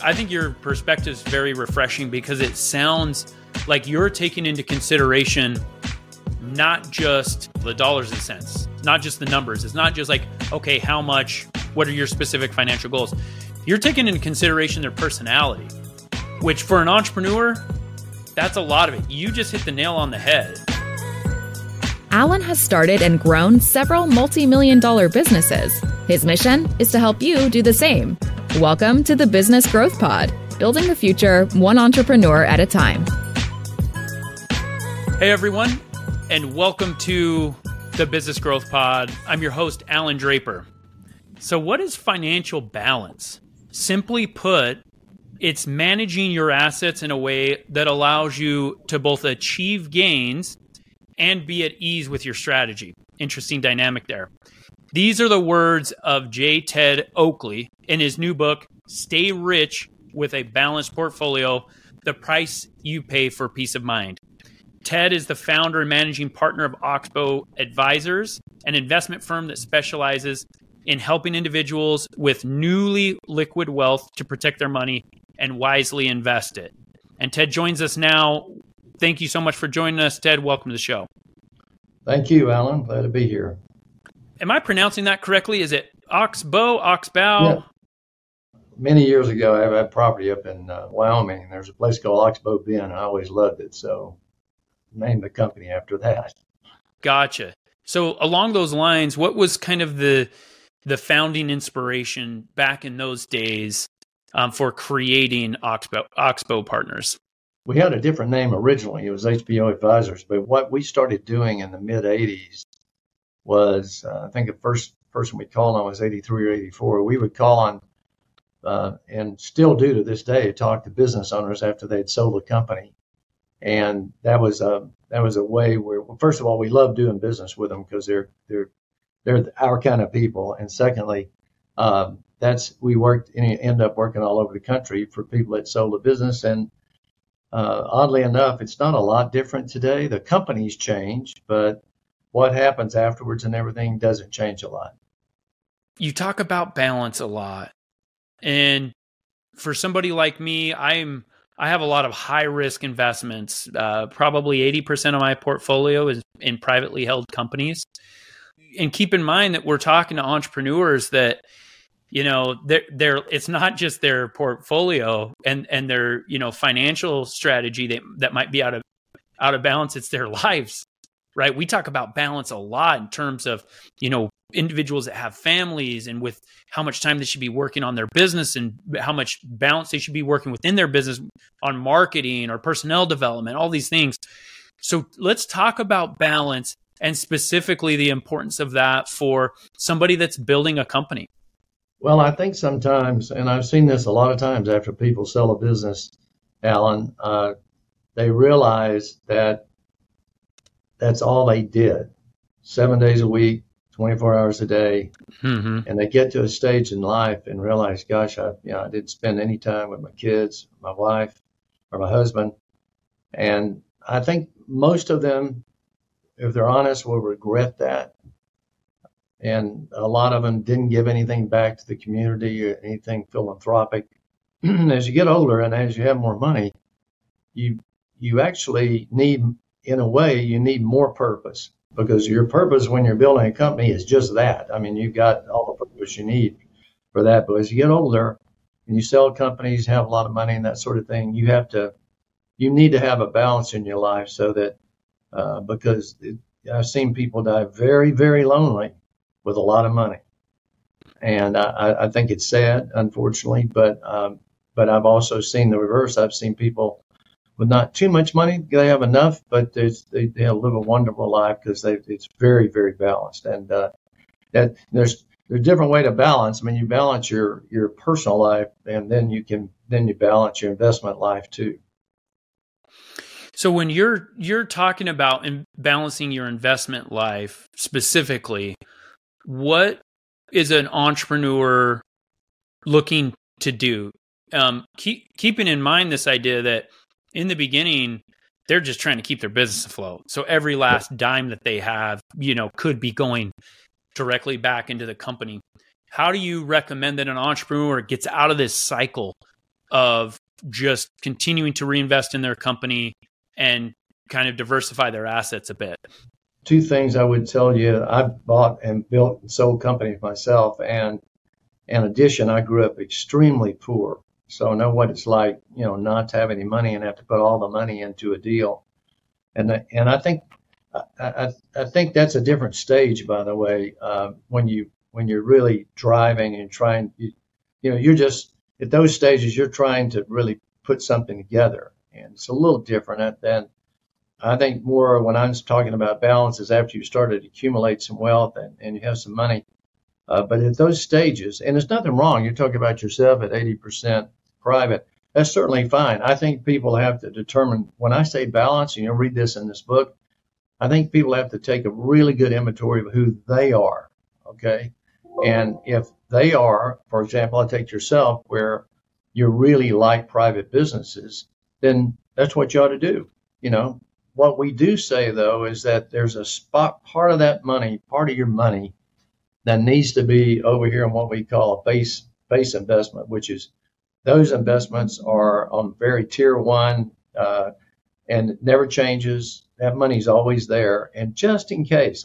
I think your perspective is very refreshing because it sounds like you're taking into consideration not just the dollars and cents, not just the numbers. It's not just like, okay, how much, what are your specific financial goals? You're taking into consideration their personality, which for an entrepreneur, that's a lot of it. You just hit the nail on the head. Alan has started and grown several multi-million-dollar businesses. His mission is to help you do the same. Welcome to the Business Growth Pod, building the future one entrepreneur at a time. Hey everyone, and welcome to the Business Growth Pod. I'm your host, Alan Draper. So what is financial balance? Simply put, it's managing your assets in a way that allows you to both achieve gains and be at ease with your strategy. Interesting dynamic there. These are the words of J. Ted Oakley in his new book, Stay Rich with a Balanced Portfolio, The Price You Pay for Peace of Mind. Ted is the founder and managing partner of Oxbow Advisors, an investment firm that specializes in helping individuals with newly liquid wealth to protect their money and wisely invest it. And Ted joins us now. Thank you so much for joining us, Ted. Welcome to the show. Thank you, Alan. Glad to be here. Am I pronouncing that correctly? Is it Oxbow? Yeah. Many years ago, I had property up in Wyoming. There's a place called Oxbow Bend, and I always loved it. So named the company after that. Gotcha. So along those lines, what was kind of the founding inspiration back in those days for creating Oxbow Partners? We had a different name originally. It was HBO Advisors. But what we started doing in the mid-'80s was, I think the first person we called on was 83 or 84. We would call on, and still do to this day, talk to business owners after they'd sold the company. And that was a way where, well, first of all, we love doing business with them because they're our kind of people. And secondly, we end up working all over the country for people that sold the business. And oddly enough, it's not a lot different today. The companies change, but what happens afterwards and everything doesn't change a lot. You talk about balance a lot. And for somebody like me, I have a lot of high risk investments. Probably 80% of my portfolio is in privately held companies. And keep in mind that we're talking to entrepreneurs that, you know, it's not just their portfolio and their, you know, financial strategy that might be out of balance. It's their lives, right? We talk about balance a lot in terms of, you know, individuals that have families and with how much time they should be working on their business and how much balance they should be working within their business on marketing or personnel development, all these things. So let's talk about balance and specifically the importance of that for somebody that's building a company. Well, I think sometimes, and I've seen this a lot of times after people sell a business, Alan, they realize that that's all they did, 7 days a week, 24 hours a day. Mm-hmm. And they get to a stage in life and realize, gosh, I didn't spend any time with my kids, my wife, or my husband. And I think most of them, if they're honest, will regret that. And a lot of them didn't give anything back to the community or anything philanthropic. As you get older and as you have more money, you actually need, in a way, you need more purpose, because your purpose when you're building a company is just that. I mean, you've got all the purpose you need for that. But as you get older and you sell companies, have a lot of money and that sort of thing, you need to have a balance in your life so that, because I've seen people die very, very lonely with a lot of money. And I think it's sad, unfortunately, but I've also seen the reverse. I've seen people with not too much money, they have enough, but they live a wonderful life because it's very, very balanced. And that there's a different way to balance. I mean, you balance your personal life, and then you balance your investment life too. So when you're talking about balancing your investment life specifically, what is an entrepreneur looking to do? Keeping in mind this idea that in the beginning, they're just trying to keep their business afloat. So every last dime that they have, you know, could be going directly back into the company. How do you recommend that an entrepreneur gets out of this cycle of just continuing to reinvest in their company and kind of diversify their assets a bit? Two things I would tell you. I bought and built and sold companies myself, and in addition, I grew up extremely poor. So I know what it's like, not to have any money and have to put all the money into a deal. And I think that's a different stage, by the way, when you're really driving and trying, you're just at those stages, you're trying to really put something together. And it's a little different than I think more when I'm talking about balance is after you started to accumulate some wealth and you have some money. But at those stages, and there's nothing wrong, you're talking about yourself at 80% private, that's certainly fine. I think people have to determine, when I say balance, and you'll read this in this book, I think people have to take a really good inventory of who they are, okay? And if they are, for example, I take yourself, where you really like private businesses, then that's what you ought to do. What we do say, though, is that there's a part of that money, part of your money, that needs to be over here in what we call a base investment, which is those investments are on very tier one and it never changes. That money's always there. And just in case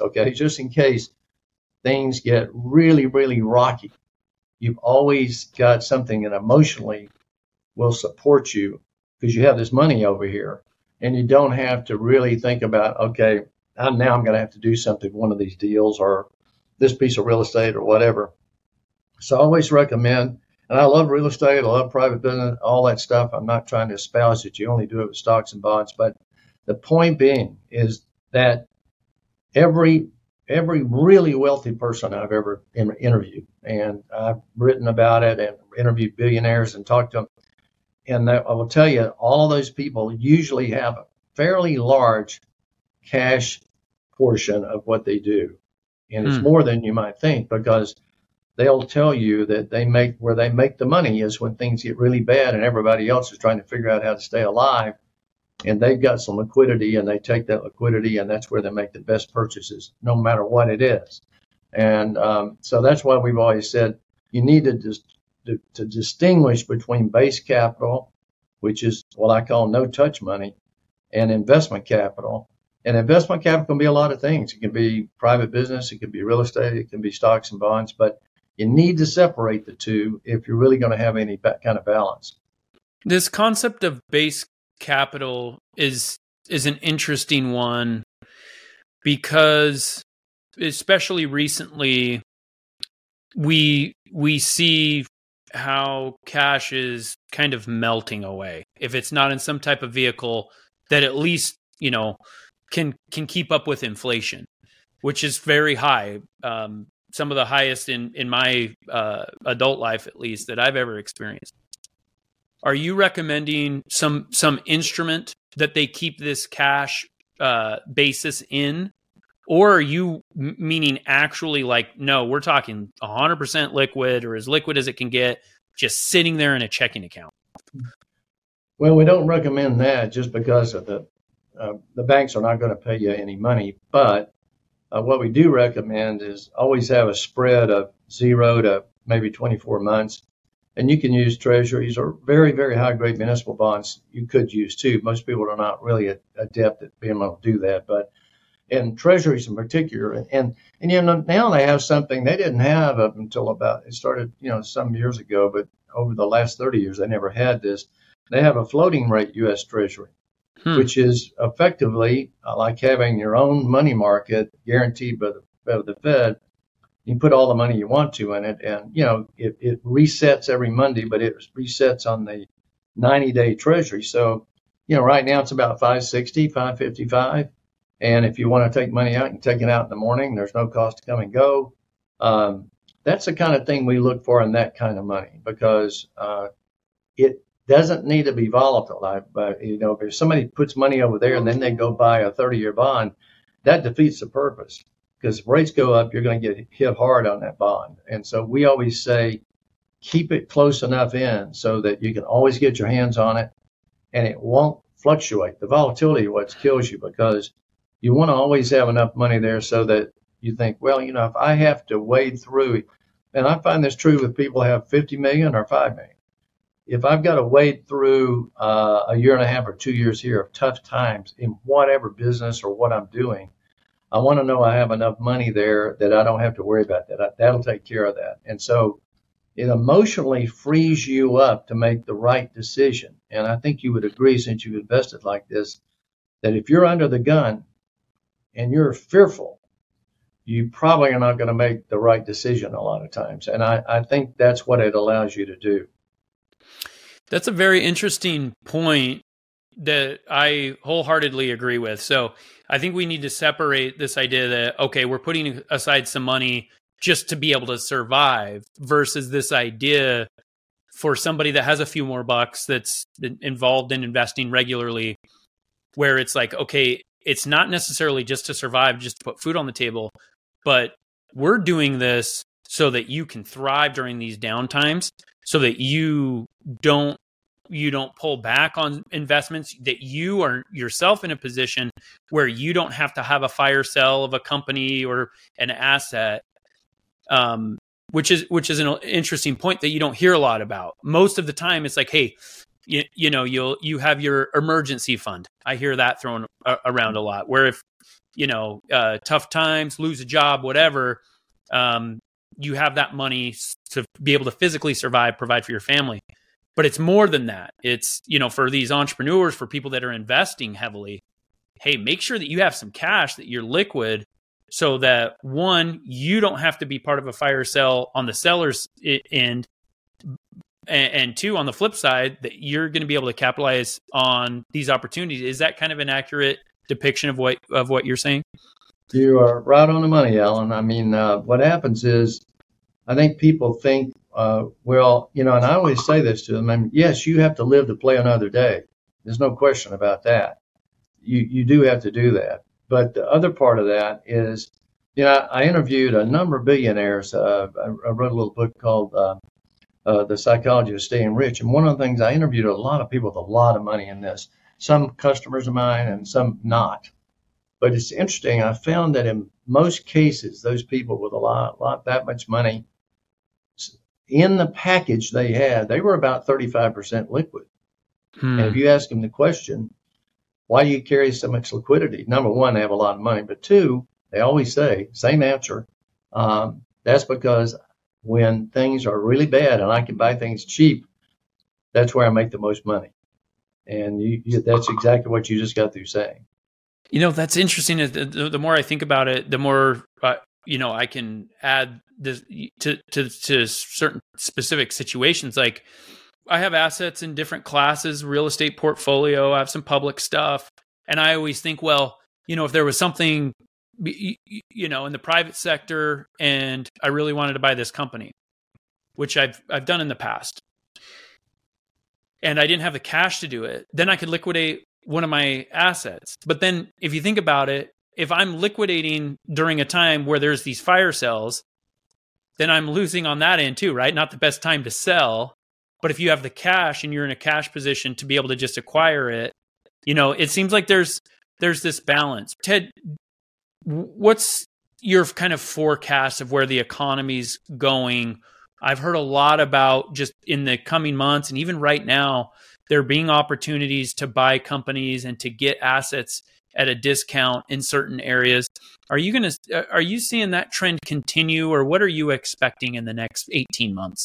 things get really, really rocky, you've always got something that emotionally will support you because you have this money over here. And you don't have to really think about, okay, I'm going to have to do something, one of these deals or this piece of real estate or whatever. So I always recommend, and I love real estate, I love private business, all that stuff. I'm not trying to espouse that you only do it with stocks and bonds, but the point being is that every really wealthy person I've ever interviewed, and I've written about it and interviewed billionaires and talked to them, and I will tell you, all of those people usually have a fairly large cash portion of what they do. And it's more than you might think, because they'll tell you that where they make the money is when things get really bad and everybody else is trying to figure out how to stay alive. And they've got some liquidity and they take that liquidity and that's where they make the best purchases, no matter what it is. And so that's why we've always said you need to distinguish between base capital, which is what I call no touch money, and investment capital. And investment capital can be a lot of things. It can be private business, it can be real estate, it can be stocks and bonds, but you need to separate the two if you're really going to have any kind of balance. This concept of base capital is an interesting one because, especially recently, we see how cash is kind of melting away. If it's not in some type of vehicle that at least, can keep up with inflation, which is very high. Some of the highest in my adult life, at least, that I've ever experienced. Are you recommending some instrument that they keep this cash basis in? Or are you meaning actually like, no, we're talking 100% liquid or as liquid as it can get, just sitting there in a checking account? Well, we don't recommend that just because of the banks are not going to pay you any money. But what we do recommend is always have a spread of 0 to maybe 24 months. And you can use treasuries or very, very high grade municipal bonds you could use too. Most people are not really adept at being able to do that. But in treasuries in particular, and now they have something they didn't have up until it started, some years ago, but over the last 30 years, they never had this. They have a floating rate U.S. Treasury, which is effectively like having your own money market guaranteed by the Fed. You put all the money you want to in it, and it resets every Monday, but it resets on the 90-day Treasury. So, right now it's about 560, 555. And if you want to take money out, you can take it out in the morning. There's no cost to come and go. That's the kind of thing we look for in that kind of money, because it doesn't need to be volatile. But if somebody puts money over there and then they go buy a 30-year bond, that defeats the purpose. Because if rates go up, you're going to get hit hard on that bond. And so we always say, keep it close enough in so that you can always get your hands on it and it won't fluctuate. The volatility is what kills you, because you want to always have enough money there so that you think, well, if I have to wade through, and I find this true with people who have 50 million or 5 million. if I've got to wade through a year and a half or 2 years here of tough times in whatever business or what I'm doing, I want to know I have enough money there that I don't have to worry about that. That'll take care of that. And so it emotionally frees you up to make the right decision. And I think you would agree, since you've invested like this, that if you're under the gun and you're fearful, you probably are not going to make the right decision a lot of times. And I think that's what it allows you to do. That's a very interesting point that I wholeheartedly agree with. So I think we need to separate this idea that, okay, we're putting aside some money just to be able to survive versus this idea for somebody that has a few more bucks that's involved in investing regularly, where it's like, okay, it's not necessarily just to survive, just to put food on the table, but we're doing this so that you can thrive during these downtimes, so that you don't pull back on investments, that you are yourself in a position where you don't have to have a fire sale of a company or an asset, which is an interesting point that you don't hear a lot about. Most of the time, it's like, hey, you have your emergency fund. I hear that thrown around a lot. Where if tough times, lose a job, whatever, you have that money to be able to physically survive, provide for your family. But it's more than that. It's, for these entrepreneurs, for people that are investing heavily, hey, make sure that you have some cash, that you're liquid, so that, one, you don't have to be part of a fire sale on the seller's end, and two, on the flip side, that you're going to be able to capitalize on these opportunities. Is that kind of an accurate depiction of what you're saying? You are right on the money, Alan. I mean, what happens is, I think people think, and I always say this to them, yes, you have to live to play another day. There's no question about that. You do have to do that. But the other part of that is, I interviewed a number of billionaires. I wrote a little book called The Psychology of Staying Rich. And one of the things, I interviewed a lot of people with a lot of money in this, some customers of mine and some not. But it's interesting. I found that in most cases, those people with a lot that much money, in the package they had, they were about 35% liquid. And if you ask them the question, why do you carry so much liquidity? Number one, they have a lot of money. But two, they always say, same answer, that's because when things are really bad and I can buy things cheap, that's where I make the most money. And that's exactly what you just got through saying. That's interesting. The more I think about it, the more I can add this to certain specific situations. Like, I have assets in different classes, real estate portfolio. I have some public stuff, and I always think, well, if there was something, in the private sector, and I really wanted to buy this company, which I've done in the past, and I didn't have the cash to do it, then I could liquidate one of my assets. But then, if you think about it, if I'm liquidating during a time where there's these fire sales, then I'm losing on that end too, right? Not the best time to sell. But if you have the cash and you're in a cash position to be able to just acquire it, it seems like there's this balance. Ted, what's your kind of forecast of where the economy's going? I've heard a lot about, just in the coming months and even right now, there being opportunities to buy companies and to get assets at a discount in certain areas. Are you seeing that trend continue, or what are you expecting in the next 18 months?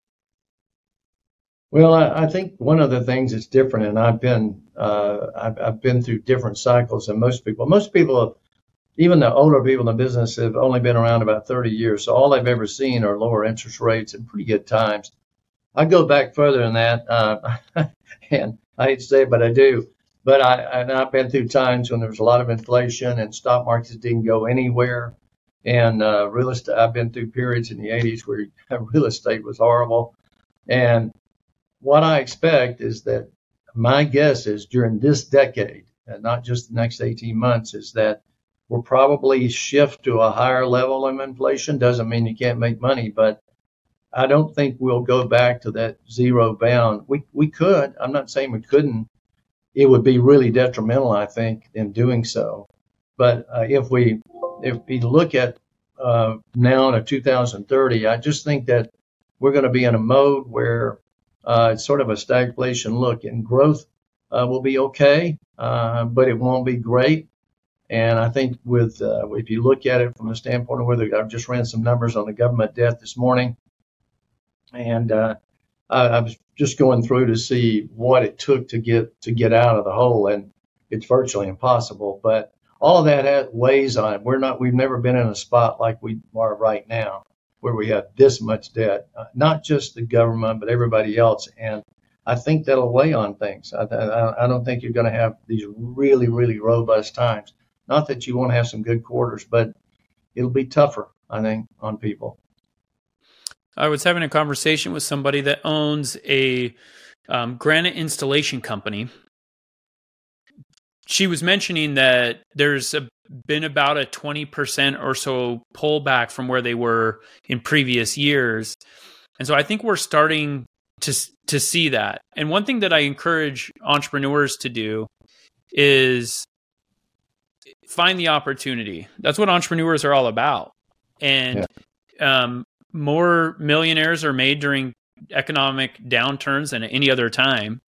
Well, I think one of the things that's different, and I've been through different cycles than most people. Most people, even the older people in the business, have only been around about 30 years. So all they've ever seen are lower interest rates and pretty good times. I go back further than that, and I hate to say it, but I do. But I've been through times when there was a lot of inflation and stock markets didn't go anywhere. And real estate, I've been through periods in the 80s where real estate was horrible. And what I expect is that, my guess is, during this decade, and not just the next 18 months, is that we'll probably shift to a higher level of inflation. Doesn't mean you can't make money, but I don't think we'll go back to that zero bound. We could. I'm not saying we couldn't. It would be really detrimental, I think, in doing so. But if we look at now to 2030, I just think that we're going to be in a mode where It's sort of a stagflation look, and growth will be okay, but it won't be great. And I think if you look at it from the standpoint of whether I've just ran some numbers on the government debt this morning, and I was just going through to see what it took to get out of the hole, and it's virtually impossible. But all of that weighs on it. We've never been in a spot like we are right now, where we have this much debt, not just the government, but everybody else. And I think that'll weigh on things. I don't think you're going to have these really, really robust times. Not that you won't have some good quarters, but it'll be tougher, I think, on people. I was having a conversation with somebody that owns a granite installation company. She was mentioning that there's been about a 20% or so pullback from where they were in previous years. And so I think we're starting to see that. And one thing that I encourage entrepreneurs to do is find the opportunity. That's what entrepreneurs are all about. And more millionaires are made during economic downturns than at any other time.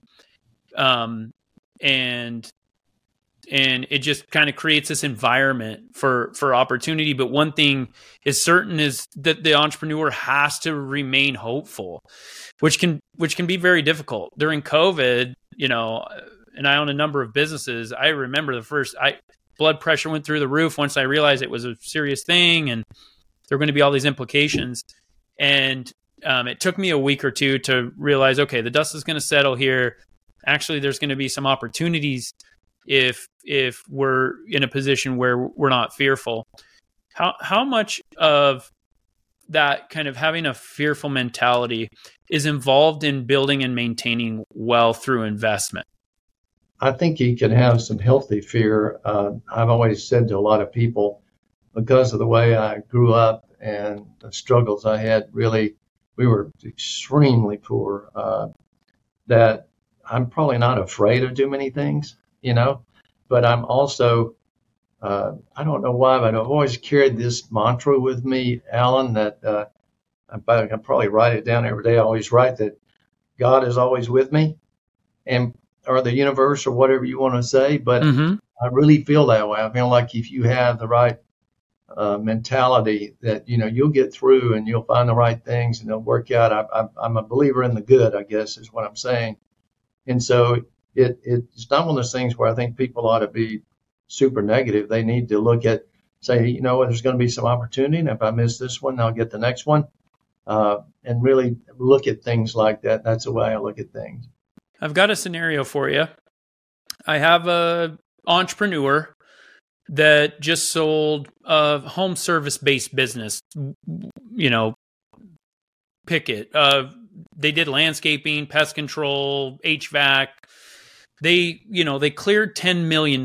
And it just kind of creates this environment for opportunity. But one thing is certain is that the entrepreneur has to remain hopeful, which can be very difficult during COVID, and I own a number of businesses. I remember blood pressure went through the roof once I realized it was a serious thing and there were going to be all these implications. And it took me a week or two to realize, okay, the dust is going to settle here. Actually, there's going to be some opportunities if we're in a position where we're not fearful. How much of that kind of having a fearful mentality is involved in building and maintaining wealth through investment? I think you can have some healthy fear. I've always said to a lot of people, because of the way I grew up and the struggles I had, really, we were extremely poor, that I'm probably not afraid of too many things, but I'm also, I don't know why, but I've always carried this mantra with me, Alan, that I probably write it down every day. I always write that God is always with me, or the universe, or whatever you want to say. But I really feel that way. I feel like if you have the right mentality, that you'll get through and you'll find the right things and they'll work out. I'm a believer in the good, I guess is what I'm saying. And so it's not one of those things where I think people ought to be super negative. They need to look at, say, there's going to be some opportunity, and if I miss this one, I'll get the next one, and really look at things like that. That's the way I look at things. I've got a scenario for you. I have a entrepreneur that just sold a home service-based business, pick it. They did landscaping, pest control, HVAC. They cleared $10 million,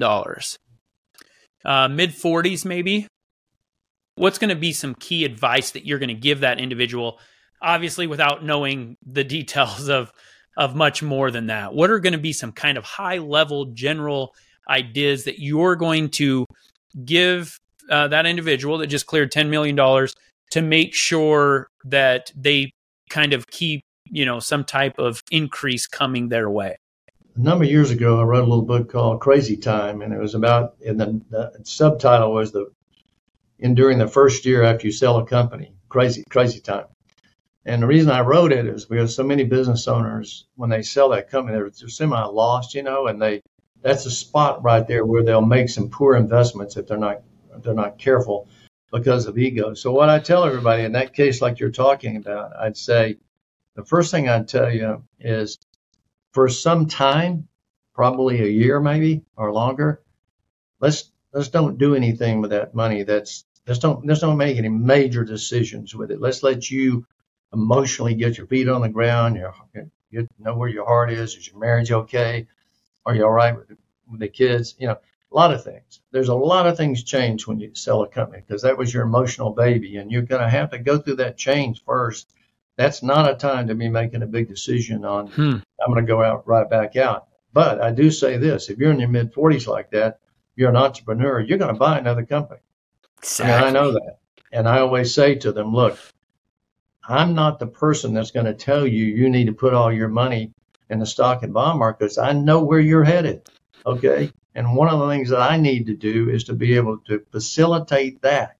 mid-40s maybe. What's going to be some key advice that you're going to give that individual, obviously without knowing the details of much more than that? What are going to be some kind of high-level general ideas that you're going to give that individual that just cleared $10 million to make sure that they kind of keep, some type of increase coming their way? A number of years ago, I wrote a little book called Crazy Time, and it was about, and the subtitle was during the first year after you sell a company, crazy time. And the reason I wrote it is because so many business owners, when they sell that company, they're semi-lost, and that's a spot right there where they'll make some poor investments if they're not careful because of ego. So what I tell everybody in that case, like you're talking about, I'd say the first thing I'd tell you is, for some time, probably a year maybe or longer, let's don't do anything with that money. Let's don't make any major decisions with it. Let's let you emotionally get your feet on the ground. You know where your heart is. Is your marriage okay? Are you all right with the kids? A lot of things. There's a lot of things change when you sell a company, because that was your emotional baby, and you're going to have to go through that change first. That's not a time to be making a big decision on, I'm going to go out right back out. But I do say this, if you're in your mid-40s like that, you're an entrepreneur, you're going to buy another company. Exactly. I know that. And I always say to them, look, I'm not the person that's going to tell you you need to put all your money in the stock and bond markets. I know where you're headed. Okay. And one of the things that I need to do is to be able to facilitate that.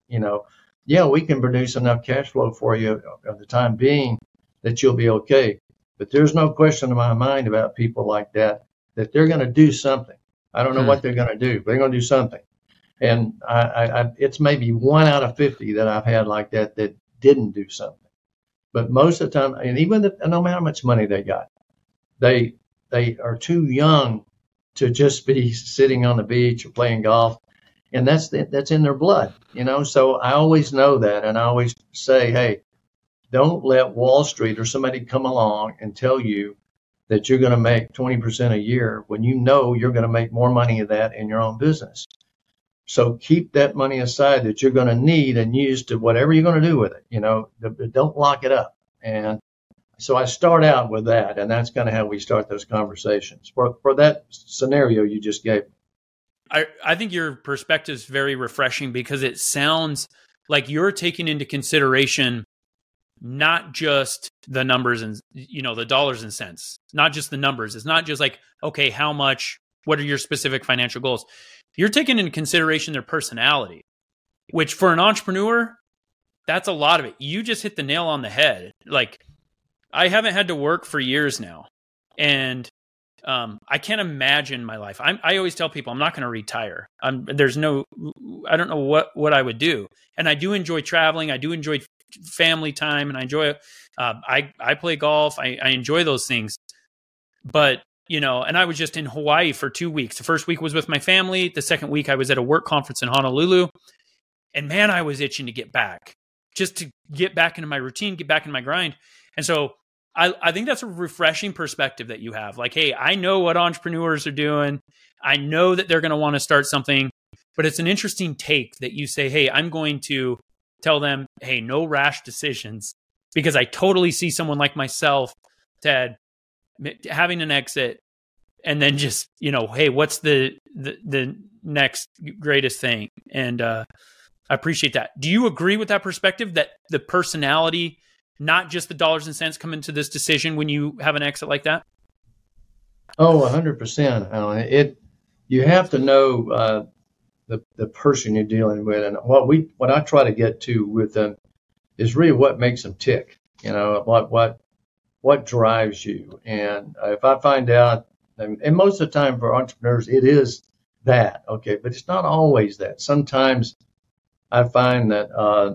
Yeah, we can produce enough cash flow for you at the time being that you'll be okay. But there's no question in my mind about people like that they're going to do something. I don't know what they're going to do, but they're going to do something. And it's maybe 1 out of 50 that I've had like that didn't do something. But most of the time, and even no matter how much money they got, they are too young to just be sitting on the beach or playing golf. And that's in their blood, So I always know that. And I always say, hey, don't let Wall Street or somebody come along and tell you that you're going to make 20% a year when you know you're going to make more money of that in your own business. So keep that money aside that you're going to need and use to whatever you're going to do with it. Don't lock it up. And so I start out with that, and that's kind of how we start those conversations for that scenario you just gave. I think your perspective is very refreshing because it sounds like you're taking into consideration not just the numbers and, the dollars and cents, not just the numbers. It's not just like, okay, how much, what are your specific financial goals? You're taking into consideration their personality, which for an entrepreneur, that's a lot of it. You just hit the nail on the head. Like, I haven't had to work for years now. And I can't imagine my life. I always tell people I'm not going to retire. I don't know what I would do. And I do enjoy traveling. I do enjoy family time, and I enjoy I play golf. I enjoy those things. But, and I was just in Hawaii for 2 weeks. The first week was with my family. The second week I was at a work conference in Honolulu. And man, I was itching to get back, just to get back into my routine, get back in my grind. And so I think that's a refreshing perspective that you have. Like, hey, I know what entrepreneurs are doing. I know that they're going to want to start something, but it's an interesting take that you say, hey, I'm going to tell them, hey, no rash decisions, because I totally see someone like myself, Ted, having an exit and then just, hey, what's the next greatest thing? And I appreciate that. Do you agree with that perspective that the personality, not just the dollars and cents, come into this decision when you have an exit like that? Oh, 100%, Alan. You have to know the person you're dealing with, and what I try to get to with them is really what makes them tick. What drives you. And if I find out, and most of the time for entrepreneurs, it is that, okay, but it's not always that. Sometimes I find that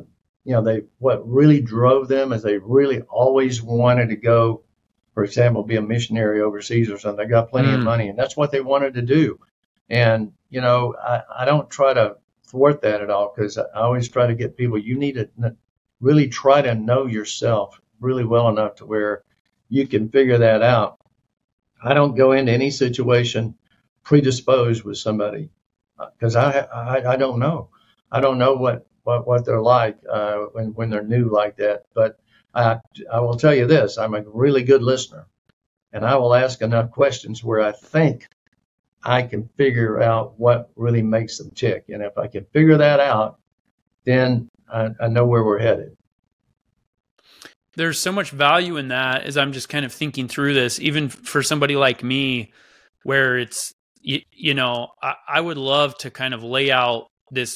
what really drove them is they really always wanted to go, for example, be a missionary overseas or something. They got plenty of money, and that's what they wanted to do. And, I don't try to thwart that at all, because I always try to get people, you need to really try to know yourself really well enough to where you can figure that out. I don't go into any situation predisposed with somebody, because I don't know. I don't know what they're like when they're new like that. But I will tell you this, I'm a really good listener, and I will ask enough questions where I think I can figure out what really makes them tick. And if I can figure that out, then I know where we're headed. There's so much value in that as I'm just kind of thinking through this, even for somebody like me, where it's, I would love to kind of lay out this,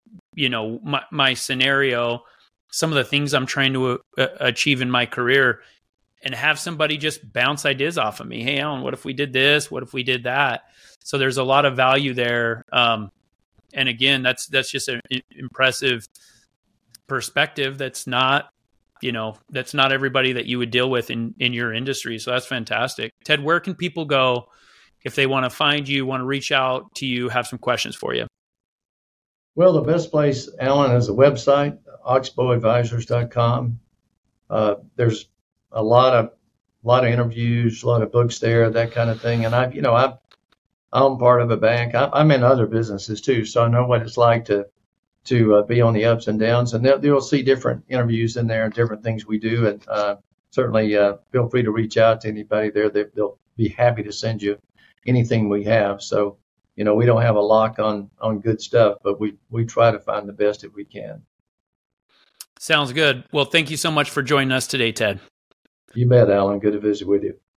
my scenario, some of the things I'm trying to achieve in my career, and have somebody just bounce ideas off of me. Hey, Alan, what if we did this? What if we did that? So there's a lot of value there. And again, that's just an impressive perspective. That's not everybody that you would deal with in your industry. So that's fantastic. Ted, where can people go if they want to find you, want to reach out to you, have some questions for you? Well, the best place, Alan, is a website, oxbowadvisors.com. There's a lot of interviews, a lot of books there, that kind of thing. And I'm part of a bank. I'm in other businesses too, so I know what it's like to be on the ups and downs. And you'll see different interviews in there and different things we do. And certainly feel free to reach out to anybody there. They'll be happy to send you anything we have. So, we don't have a lock on good stuff, but we try to find the best if we can. Sounds good. Well, thank you so much for joining us today, Ted. You bet, Alan. Good to visit with you.